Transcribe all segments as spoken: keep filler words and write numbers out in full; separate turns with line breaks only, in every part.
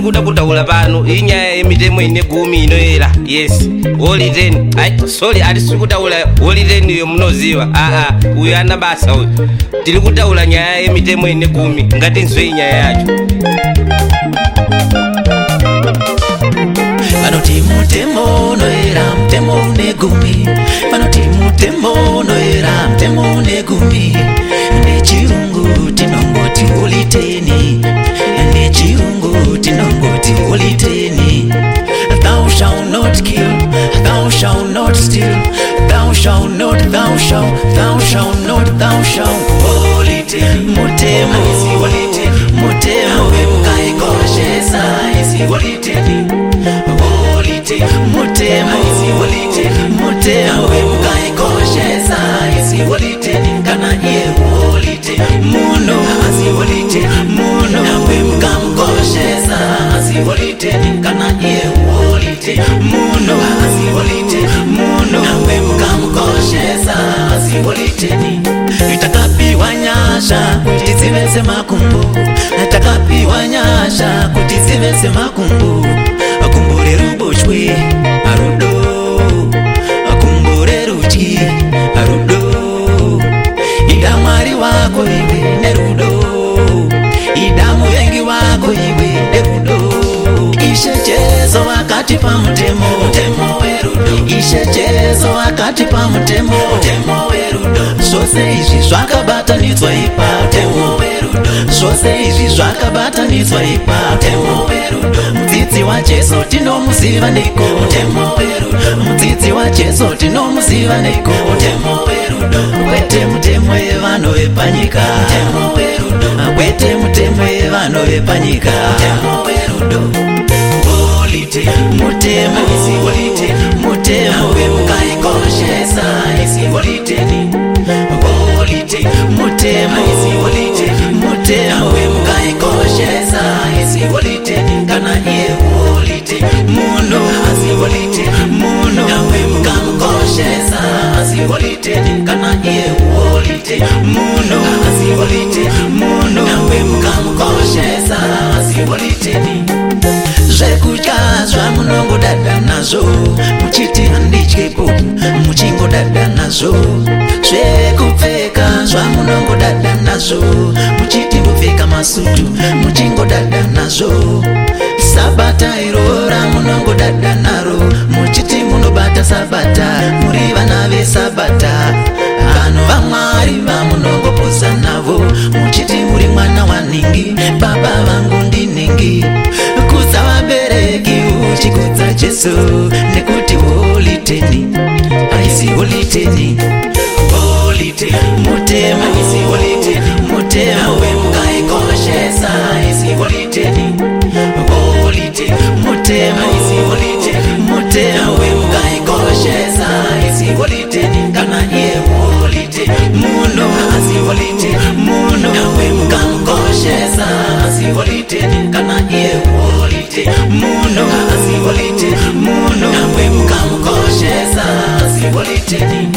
ndikuda kutaula pano inyaya yemitemo ine gumi inoyera yes woli ten ai sorry ati sikutaula woli ten iyo munoziwa aa uyu ana basa uyu tiri kutaula nyaya yemitemo ine gumi ngati nzwe inyaya yacho
vanoti mutemo unoyera mutemo une gumi vanoti mutemo unoyera mutemo une gumi nechirungu tinongoti holiteni nechirungu tinongoti holiteni thou shalt not kill thou shalt not steal thou shalt not thou shalt thou shalt not thou shalt holiteni mutemo mutemo wemkaikoshesa isi holiteni mutemo mutemo wemkaikoshesa isi holiteni kana ye holite muno asi holite muno wemkamkoshesa asi holiteni kana ye holite muno asi holite muno wemkamkoshesa asi holiteni itakapiwa nyasha kuti zivese makumbo itakapiwa nyasha kuti zivese makumbo akumbure rubochwe arudo akumbure ruchi arudo ida mwari wako iwe nerudo ida muvengi wako iwe nerudo ishe jesu wakati pa mutemo mutemo werudo ishe jesu wakati pa mutemo mutemo werudo zvose izvi zvakabatanidzwa ipa mutemo werudo zvose izvi zvakabatanidzwa ipa mutemo werudo mudzidzi wajesu tinomuziva neiko mutemo werudo mudzidzi wajesu tinomuziva neiko mutemo werudo kwete mutemo yevanhu vepanyika mutemo werudo kwete mutemo yevanhu vepanyika mutemo werudo holite mutemo isi holite mutemo wemkaikoshesa isi holiteni holite mutemo isi holite mutemo wemkaikoshesa isi holiteni kana ye holite muno asi holite muno wemkamkoshesa asi holiteni kana ye holite muno asi holite muno wemkamkoshesa asi holiteni zvekudya zvamunongodada nazvo muchiti handityepo muchingodada nazvo zvekupfeka zvamunongodada nazvo muchiti kupfeka masutu muchingodada nazvo sabata iro ramunongodada naro muchiti munobata sabata muri vana vesabata vanhu vamwari vamunongoposa navo muchiti muri mwana waningi baba vangu ndinhingi kudza vabereki uchikudza jesu nekuti holiteni aisi holiteni holite mutemo aisi holiteni mutemo wemkaikoshesa aisi holiteni holite mutemo aisi holiteni mutemo wemkaikoshesa aisi holiteni kana ye holite muno asi holite muno wemkamkoshesa asi holiteni kana ye holite muno asi holite muno wemkamkoshesa asi holiteni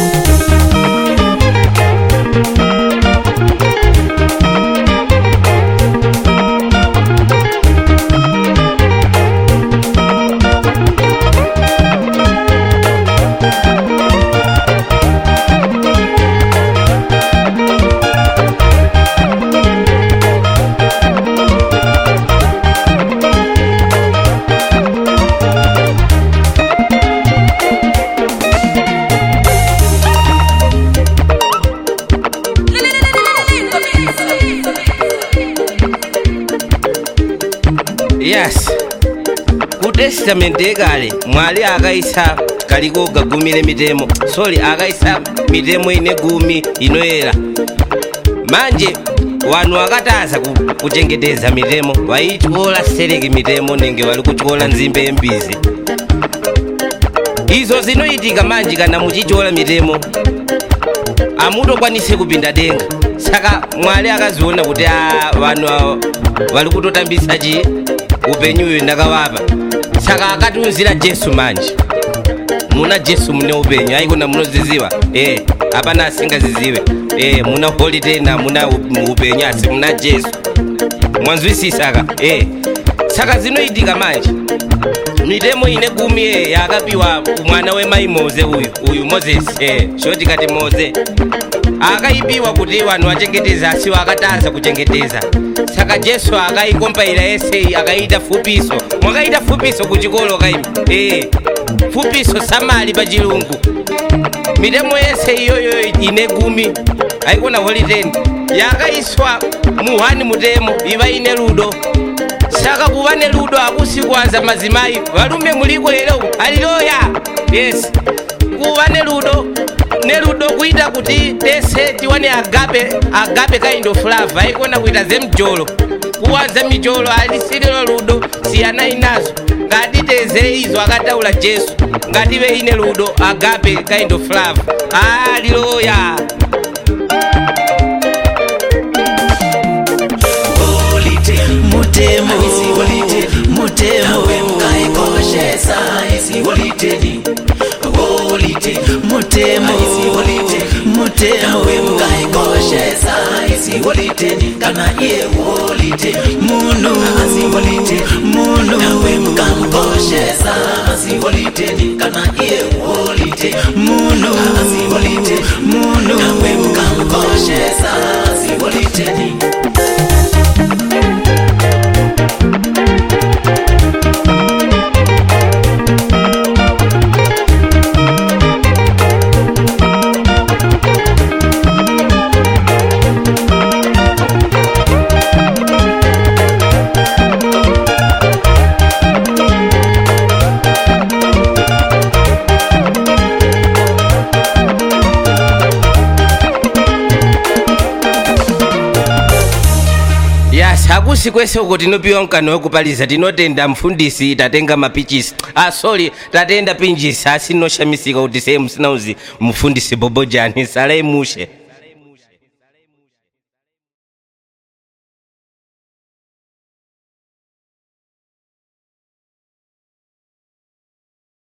yes kutestament ekale mwali akaisa kaliko gagumire mitemo sorry akaisa mitemo ine gumi inoyera manje wanu akataza kuchengeteza mitemo waitikola sereki mitemo nenge wali kuchikola nzimbe embizi izo zinoitika manje kana muchichola mitemo amutokwanise kupinda denga saka mwali akaziona kuti vanhu vali kutotambisa chi upenyuyo ndakavapa saka akatiunzira jesu manje muna jesu mune upenyu aikona munoziziva eh hapana asingazizive eh muna holiday na muna upenyu asi muna jesu mwanzwisisa ka eh saka zinoitika manje mitemo ine gumi yakapiwa mwana wemayi Moze uyu uyu Moses eh shoti kati Moze akaipiwa kuti vanhu vachengeteza asiwo akatanza kuchengeteza saka Jesu akaikompaila essay akaita fupiso mwakaita fupiso kuchikolo kaimi eh fupiso samali pa chilungu mitemo yese iyoyo ine gumi aikona holiday yakaiswa muhani mutemo iva ine ludo saka kuva ne ludo akusikwaza mazimayi valume muliko lero haleluya yes kuva ne ludo ne ludo kuita kuti tese tiwane agape agape kind of love aikona kuita zemjolo kuwanza mijolo alisililo ludo siyana inazo ngati teze izo akataula Jesu ngati ve ine ludo agape kind of love haleluya
mutemo mutemo mkaikoshesa isi holiteni holite mutemo mutemo mkaikoshesa isi holiteni kana iye holite munu asi holite munu nawe mkamkoshesa asi holiteni kana iye holite munu asi holite munu nawe mkamkoshesa asi holiteni
hakusi kwese uko tinopiwa mkano wekupaliza tinotenda mfundisi tatenga mapichisi ah sorry tatenda pinjisi asinoshamisika kuti sehemu sinauzi mfundisi Bobojani sale mushe